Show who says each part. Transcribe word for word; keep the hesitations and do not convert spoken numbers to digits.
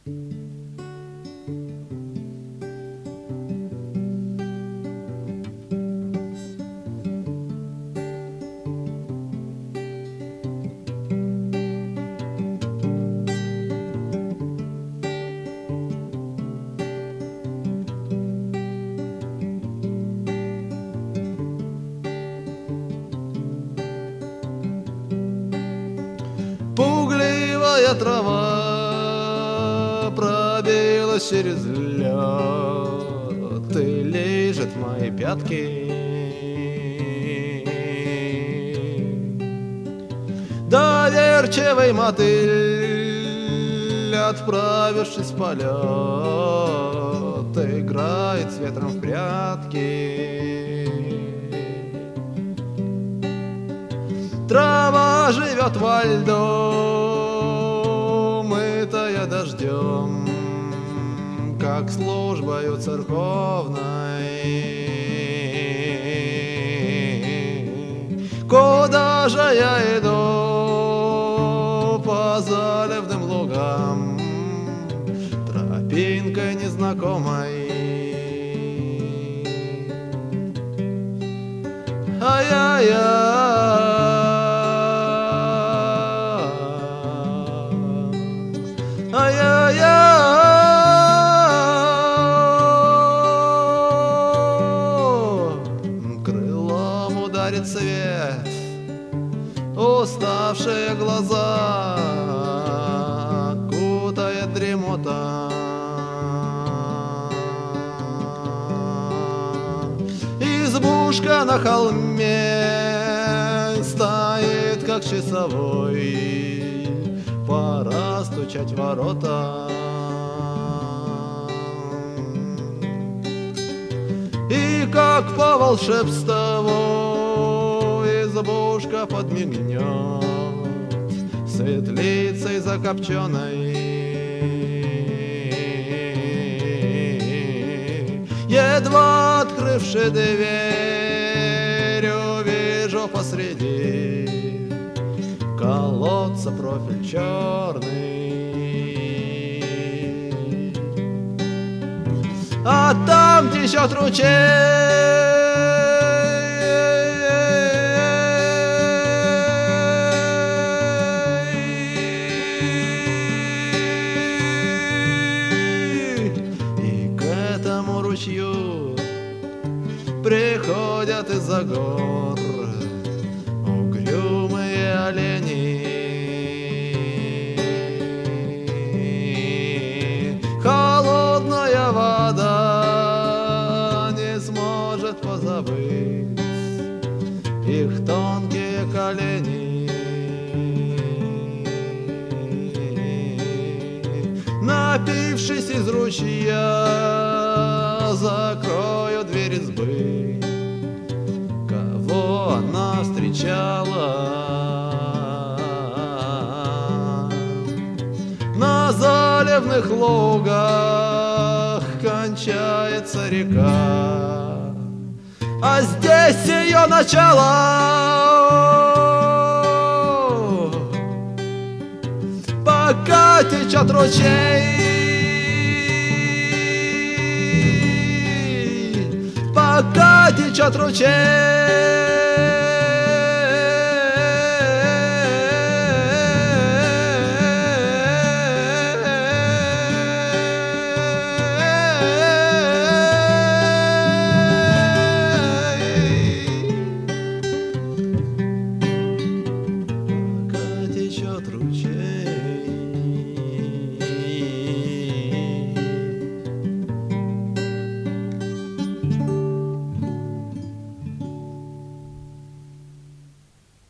Speaker 1: Пугливая трава пробилась через лед и лижет мои пятки. Доверчивый мотыль, отправившись в полет, играет с ветром в прятки. Трава живет во льду, мытая дождем, как службою церковной. Куда же я иду? По заливным лугам, тропинкой незнакомой. Ай-яй-яй, крылом ударит свет, уставшие глаза кутает дремота. Избушка на холме стоит, как часовой, пора стучать в ворота. И как по волшебству избушка подмигнет светлицей закопченой. Едва открывши дверь, увижу посреди колодца профиль черный, а там течет ручей. И к этому ручью приходят из-за гор угрюмые олени. Холодная вода не сможет позабыть их тонкие колени. Напившись из ручья, закрою дверь избы. Кого она встречала на заливных лугах, кончается река, а здесь ее начало. Пока течет ручей, пока течет ручей. Пока течет ручей.